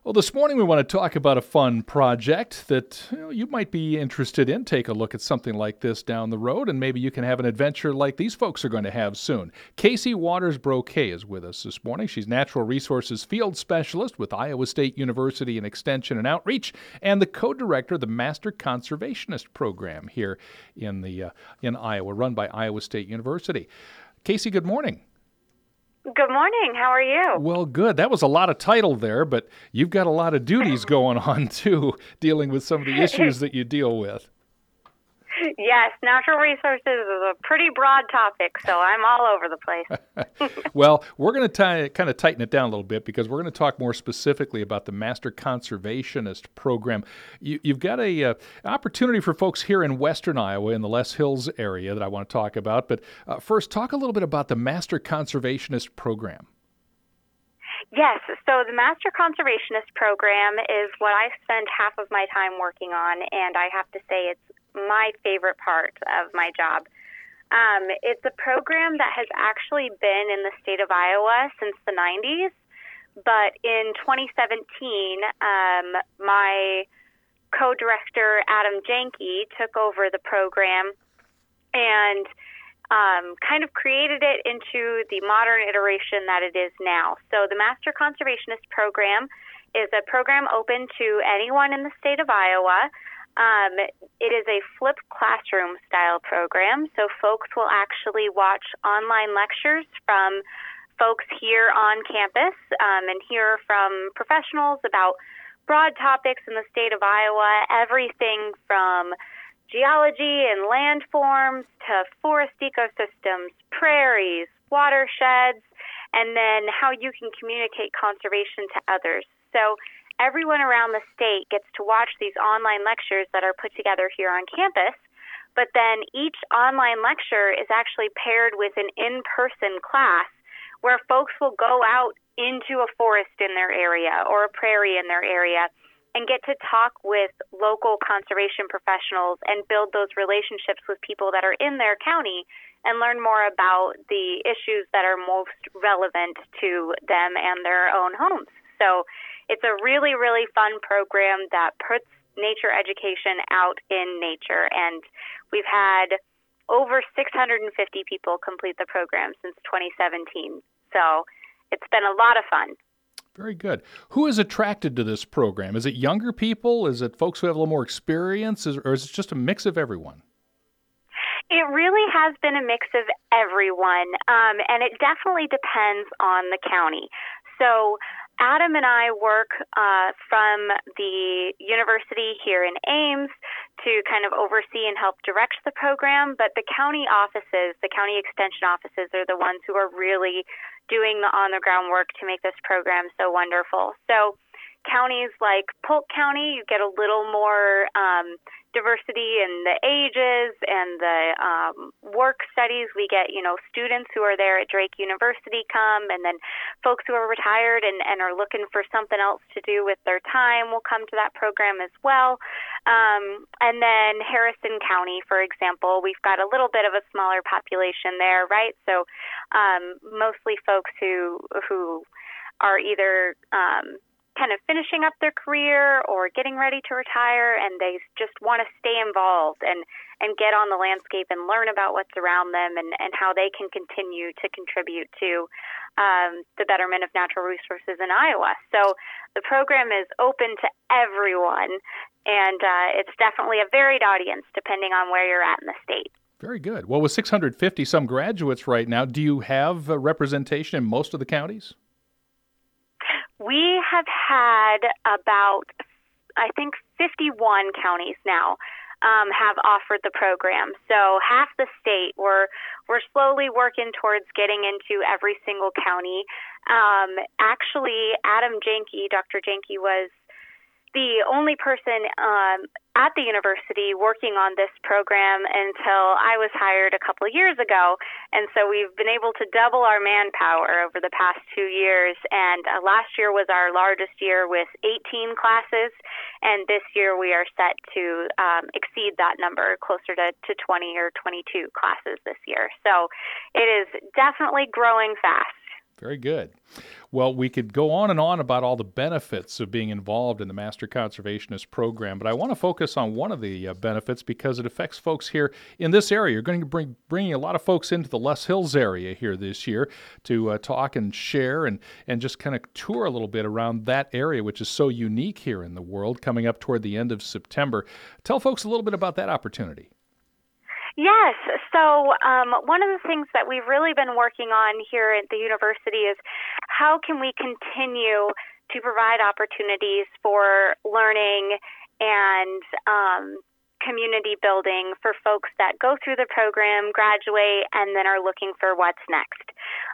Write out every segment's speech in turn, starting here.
Well, this morning we want to talk about a fun project that you might be interested in. Take a look at something like this down the road, and maybe you can have an adventure like these folks are going to have soon. Casey Waters-Brocquet is with us this morning. She's Natural Resources Field Specialist with Iowa State University in Extension and Outreach, and the co-director of the Master Conservationist Program here in Iowa, run by Iowa State University. Casey, good morning. Good morning. How are you? Well, good. That was a lot of title there, but you've got a lot of duties going on, too, dealing with some of the issues that you deal with. Yes, natural resources is a pretty broad topic, so I'm all over the place. Well, we're going to kind of tighten it down a little bit because we're going to talk more specifically about the Master Conservationist Program. You've got an opportunity for folks here in western Iowa in the Les Hills area that I want to talk about. But first, talk a little bit about the Master Conservationist Program. Yes, so the Master Conservationist Program is what I spend half of my time working on, and I have to say it's my favorite part of my job. It's a program that has actually been in the state of Iowa since the 90s, but in 2017, my co-director, Adam Janke, took over the program and kind of created it into the modern iteration that it is now. So the Master Conservationist Program is a program open to anyone in the state of Iowa. It is a flipped classroom style program, so folks will actually watch online lectures from folks here on campus and hear from professionals about broad topics in the state of Iowa, everything from geology and landforms to forest ecosystems, prairies, watersheds, and then how you can communicate conservation to others. So everyone around the state gets to watch these online lectures that are put together here on campus, but then each online lecture is actually paired with an in-person class where folks will go out into a forest in their area or a prairie in their area and get to talk with local conservation professionals and build those relationships with people that are in their county and learn more about the issues that are most relevant to them and their own homes. So it's a really, really fun program that puts nature education out in nature, and we've had over 650 people complete the program since 2017. So it's been a lot of fun. Very good. Who is attracted to this program? Is it younger people? Is it folks who have a little more experience? Or is it just a mix of everyone? It really has been a mix of everyone, and it definitely depends on the county. So Adam and I work from the university here in Ames to kind of oversee and help direct the program, but the county offices, the county extension offices, are the ones who are really doing the on-the-ground work to make this program so wonderful. So counties like Polk County, you get a little more diversity in the ages and the work studies. We get, students who are there at Drake University come, and then folks who are retired and are looking for something else to do with their time will come to that program as well. And then Harrison County, for example, we've got a little bit of a smaller population there, right? So mostly folks who are either kind of finishing up their career or getting ready to retire, and they just want to stay involved and get on the landscape and learn about what's around them and how they can continue to contribute to the betterment of natural resources in Iowa. So the program is open to everyone, and it's definitely a varied audience depending on where you're at in the state. Very good. Well, with 650 some graduates right now, do you have representation in most of the counties? We have had about, I think, 51 counties now have offered the program. So half the state, we're slowly working towards getting into every single county. Actually, Adam Janke, Dr. Janke, was the only person at the university working on this program until I was hired a couple of years ago. And so we've been able to double our manpower over the past 2 years. And last year was our largest year with 18 classes. And this year we are set to exceed that number, closer to 20 or 22 classes this year. So it is definitely growing fast. Very good. Well, we could go on and on about all the benefits of being involved in the Master Conservationist program, but I want to focus on one of the benefits because it affects folks here in this area. You're going to bringing a lot of folks into the Les Hills area here this year to talk and share and just kind of tour a little bit around that area, which is so unique here in the world, coming up toward the end of September. Tell folks a little bit about that opportunity. Yes. So one of the things that we've really been working on here at the university is how can we continue to provide opportunities for learning and community building for folks that go through the program, graduate, and then are looking for what's next.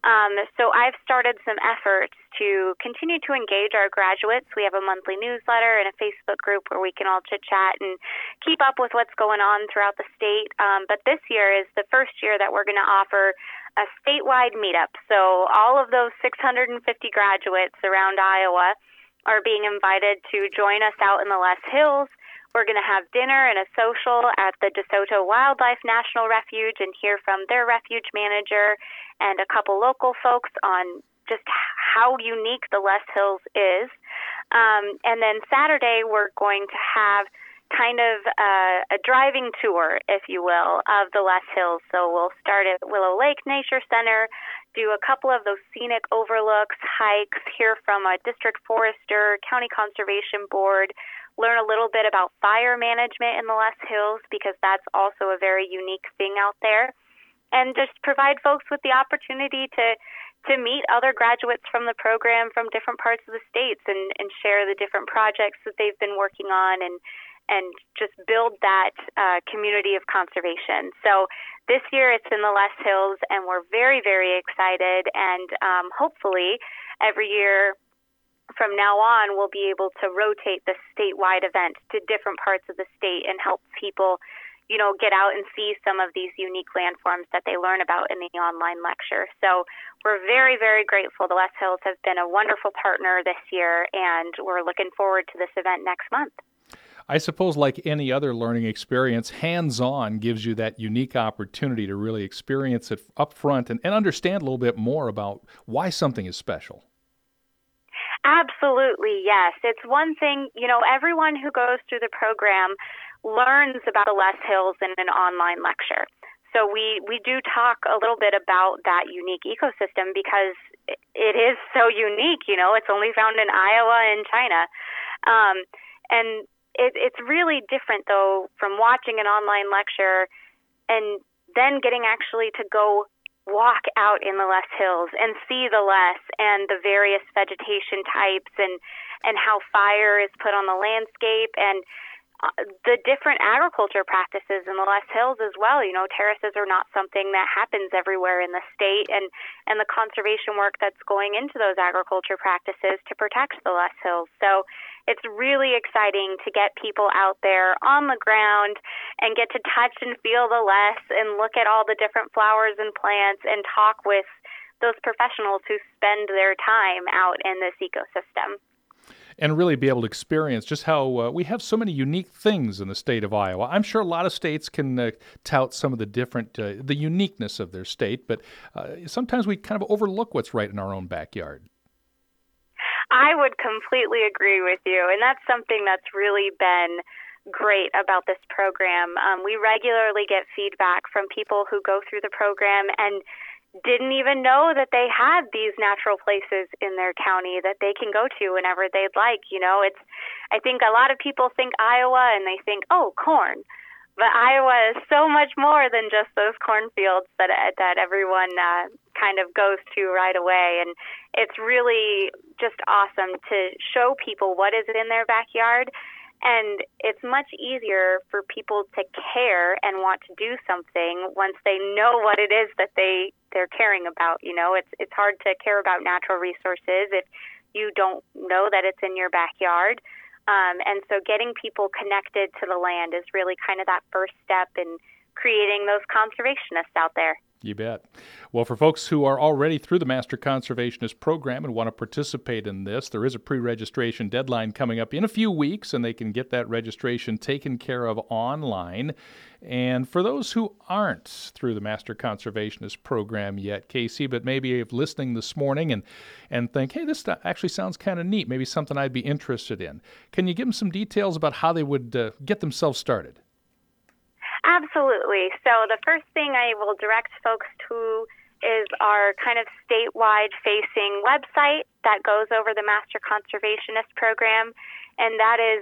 So I've started some efforts to continue to engage our graduates. We have a monthly newsletter and a Facebook group where we can all chit-chat and keep up with what's going on throughout the state. But this year is the first year that we're going to offer a statewide meetup. So all of those 650 graduates around Iowa are being invited to join us out in the Les Hills. We're going to have dinner and a social at the DeSoto Wildlife National Refuge and hear from their refuge manager and a couple local folks on just how unique the Les Hills is. And then Saturday, we're going to have kind of a driving tour, if you will, of the Les Hills. So we'll start at Willow Lake Nature Center, do a couple of those scenic overlooks, hikes, hear from a district forester, county conservation board, learn a little bit about fire management in the Les Hills because that's also a very unique thing out there, and just provide folks with the opportunity to meet other graduates from the program from different parts of the states and share the different projects that they've been working on and just build that community of conservation. So this year it's in the Les Hills, and we're very, very excited, and hopefully every year from now on, we'll be able to rotate the statewide event to different parts of the state and help people, get out and see some of these unique landforms that they learn about in the online lecture. So we're very, very grateful. The Les Hills has been a wonderful partner this year, and we're looking forward to this event next month. I suppose like any other learning experience, hands-on gives you that unique opportunity to really experience it up front and understand a little bit more about why something is special. Absolutely, yes. It's one thing, everyone who goes through the program learns about the Les Hills in an online lecture. So we do talk a little bit about that unique ecosystem because it is so unique, it's only found in Iowa and China. And it's really different, though, from watching an online lecture and then getting actually to go walk out in the Les Hills and see the Les and the various vegetation types and how fire is put on the landscape and the different agriculture practices in the Les Hills as well. Terraces are not something that happens everywhere in the state, and the conservation work that's going into those agriculture practices to protect the Les Hills. So it's really exciting to get people out there on the ground and get to touch and feel the Les and look at all the different flowers and plants and talk with those professionals who spend their time out in this ecosystem. And really be able to experience just how we have so many unique things in the state of Iowa. I'm sure a lot of states can tout some of the different, the uniqueness of their state, but sometimes we kind of overlook what's right in our own backyard. I would completely agree with you, and that's something that's really been great about this program. We regularly get feedback from people who go through the program and didn't even know that they had these natural places in their county that they can go to whenever they'd like. I think a lot of people think Iowa and they think, oh, corn. But Iowa is so much more than just those cornfields that everyone kind of goes to right away. And it's really just awesome to show people what is in their backyard. And it's much easier for people to care and want to do something once they know what it is that they're caring about. It's hard to care about natural resources if you don't know that it's in your backyard. And so getting people connected to the land is really kind of that first step in creating those conservationists out there. You bet. Well, for folks who are already through the Master Conservationist program and want to participate in this, there is a pre-registration deadline coming up in a few weeks, and they can get that registration taken care of online. And for those who aren't through the Master Conservationist program yet, Casey, but maybe listening this morning and think, hey, this actually sounds kind of neat, maybe something I'd be interested in. Can you give them some details about how they would get themselves started? Absolutely. So the first thing I will direct folks to is our kind of statewide facing website that goes over the Master Conservationist program, and that is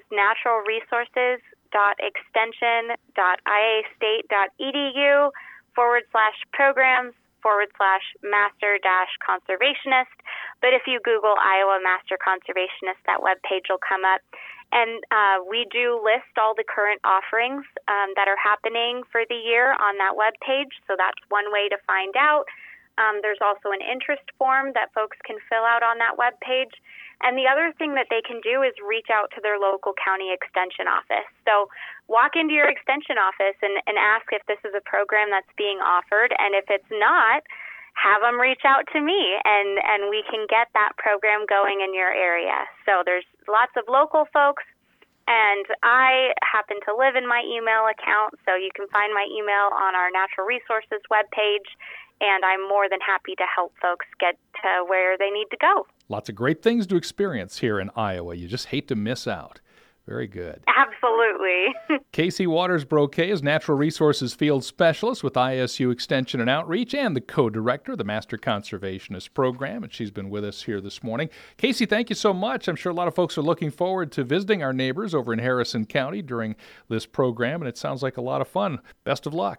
naturalresources.extension.iastate.edu/programs/master-conservationist. But if you Google Iowa Master Conservationist, that webpage will come up. And we do list all the current offerings that are happening for the year on that webpage, so that's one way to find out. There's also an interest form that folks can fill out on that webpage. And the other thing that they can do is reach out to their local county extension office. So walk into your extension office and ask if this is a program that's being offered, and if it's not, have them reach out to me, and we can get that program going in your area. So there's lots of local folks, and I happen to live in my email account, so you can find my email on our Natural Resources webpage, and I'm more than happy to help folks get to where they need to go. Lots of great things to experience here in Iowa. You just hate to miss out. Very good. Absolutely. Casey Waters-Brocquet is Natural Resources Field Specialist with ISU Extension and Outreach and the co-director of the Master Conservationist Program, and she's been with us here this morning. Casey, thank you so much. I'm sure a lot of folks are looking forward to visiting our neighbors over in Harrison County during this program, and it sounds like a lot of fun. Best of luck.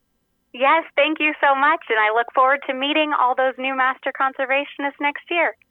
Yes, thank you so much, and I look forward to meeting all those new Master Conservationists next year.